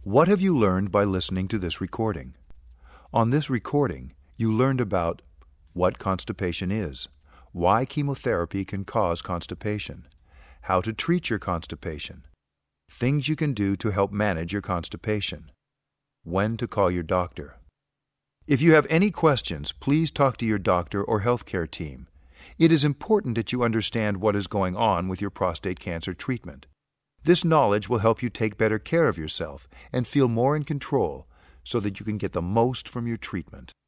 What have you learned by listening to this recording? On this recording, you learned about what constipation is, why chemotherapy can cause constipation, how to treat your constipation, things you can do to help manage your constipation, when to call your doctor. If you have any questions, please talk to your doctor or healthcare team. It is important that you understand what is going on with your prostate cancer treatment. This knowledge will help you take better care of yourself and feel more in control so that you can get the most from your treatment.